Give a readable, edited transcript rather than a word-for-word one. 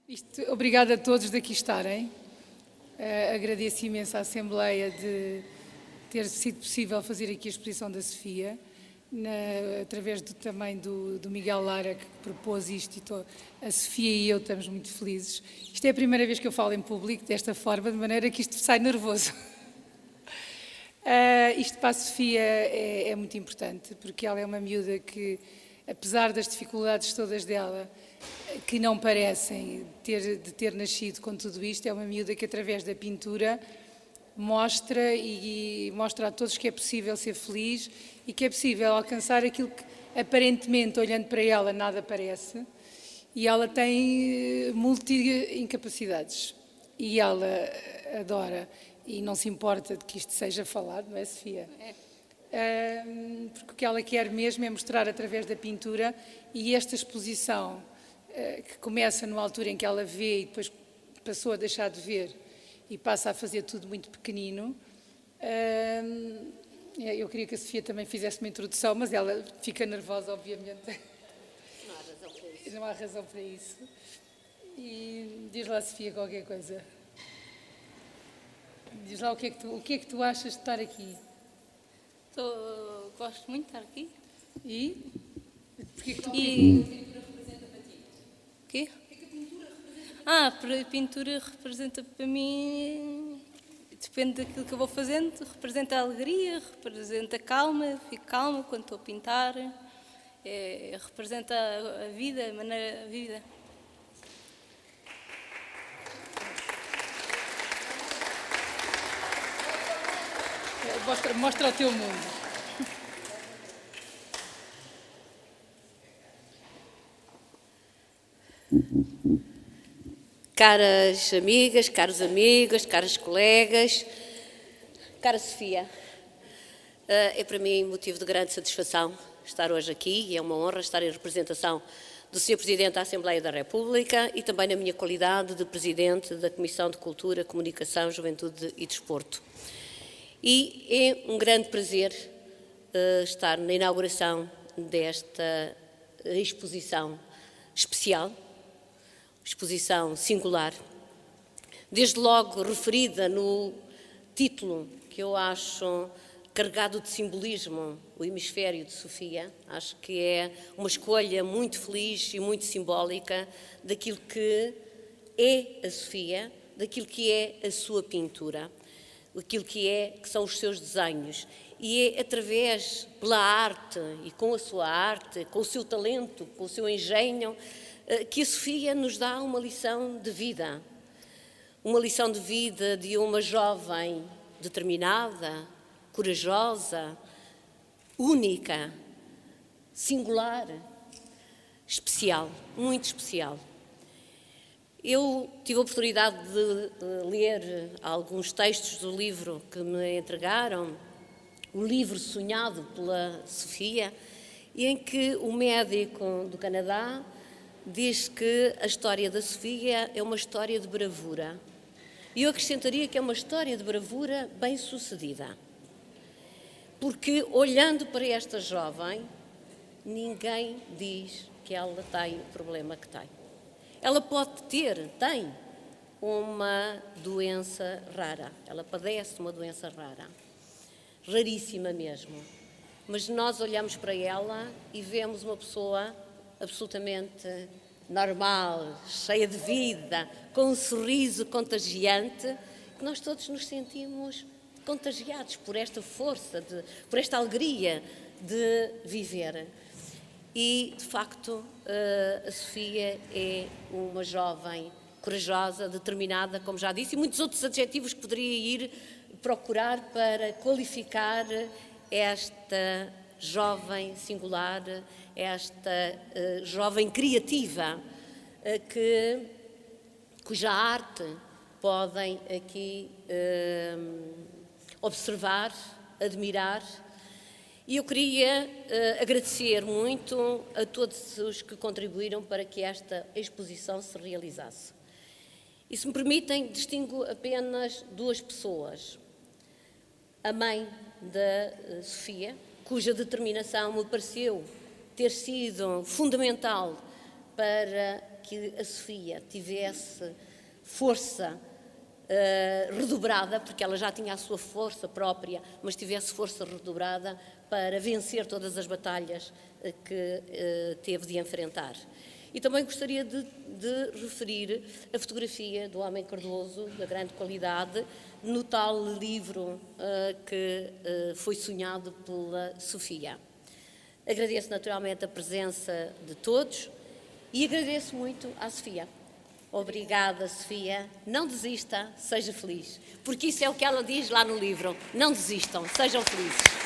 Obrigada a todos de aqui estarem. Agradeço imenso à Assembleia de ter sido possível fazer aqui a exposição da Sofia, através também do Miguel Lara, que propôs isto, e a Sofia e eu estamos muito felizes. Isto é a primeira vez que eu falo em público desta forma, de maneira que isto sai nervoso. Isto para a Sofia é muito importante, porque ela é uma miúda que, apesar das dificuldades todas dela, que não parecem de ter nascido com tudo isto, é uma miúda que, através da pintura, mostra a todos que é possível ser feliz e que é possível alcançar aquilo que, aparentemente, olhando para ela, nada parece. E ela tem multi-incapacidades. E ela adora, e não se importa de que isto seja falado, não é, Sofia? Porque o que ela quer mesmo é mostrar através da pintura, e esta exposição, que começa numa altura em que ela vê e depois passou a deixar de ver e passa a fazer tudo muito pequenino. Eu queria que a Sofia também fizesse uma introdução, mas ela fica nervosa, obviamente. Não há razão para isso. Não há razão para isso. E diz lá, Sofia, qualquer coisa. Diz lá o que é que tu achas de estar aqui. Gosto muito de estar aqui. E? Porquê que tu... O que a pintura representa para ti? A pintura representa para mim, depende daquilo que eu vou fazendo, representa a alegria, representa a calma, fico calma quando estou a pintar, representa a vida, a maneira de vida. Mostra o teu mundo. Caras amigas, caros amigos, caras colegas, cara Sofia, é para mim motivo de grande satisfação estar hoje aqui e é uma honra estar em representação do Sr. Presidente da Assembleia da República e também na minha qualidade de Presidente da Comissão de Cultura, Comunicação, Juventude e Desporto. E é um grande prazer estar na inauguração desta exposição especial, exposição singular, desde logo referida no título, que eu acho carregado de simbolismo, o Hemisfério de Sofia. Acho que é uma escolha muito feliz e muito simbólica daquilo que é a Sofia, daquilo que é a sua pintura, aquilo que são os seus desenhos. E é através, pela arte e com a sua arte, com o seu talento, com o seu engenho, que a Sofia nos dá uma lição de vida. Uma lição de vida de uma jovem determinada, corajosa, única, singular, especial, muito especial. Eu tive a oportunidade de ler alguns textos do livro que me entregaram, o livro sonhado pela Sofia, e em que o médico do Canadá diz que a história da Sofia é uma história de bravura. E eu acrescentaria que é uma história de bravura bem-sucedida. Porque, olhando para esta jovem, ninguém diz que ela tem o problema que tem. Ela tem uma doença rara. Ela padece uma doença rara. Raríssima mesmo. Mas nós olhamos para ela e vemos uma pessoa absolutamente normal, cheia de vida, com um sorriso contagiante, que nós todos nos sentimos contagiados por esta força, por esta alegria de viver. E, de facto, a Sofia é uma jovem corajosa, determinada, como já disse, e muitos outros adjetivos que poderia ir procurar para qualificar esta jovem singular, esta jovem criativa, cuja arte podem aqui observar, admirar. E eu queria agradecer muito a todos os que contribuíram para que esta exposição se realizasse. E, se me permitem, distingo apenas duas pessoas. A mãe da Sofia, cuja determinação me pareceu ter sido fundamental para que a Sofia tivesse força redobrada, porque ela já tinha a sua força própria, mas tivesse força redobrada para vencer todas as batalhas que teve de enfrentar. E também gostaria de referir a fotografia do Homem Cardoso, da grande qualidade, no tal livro que foi sonhado pela Sofia. Agradeço naturalmente a presença de todos e agradeço muito à Sofia. Obrigada, Sofia. Não desista, seja feliz. Porque isso é o que ela diz lá no livro. Não desistam, sejam felizes.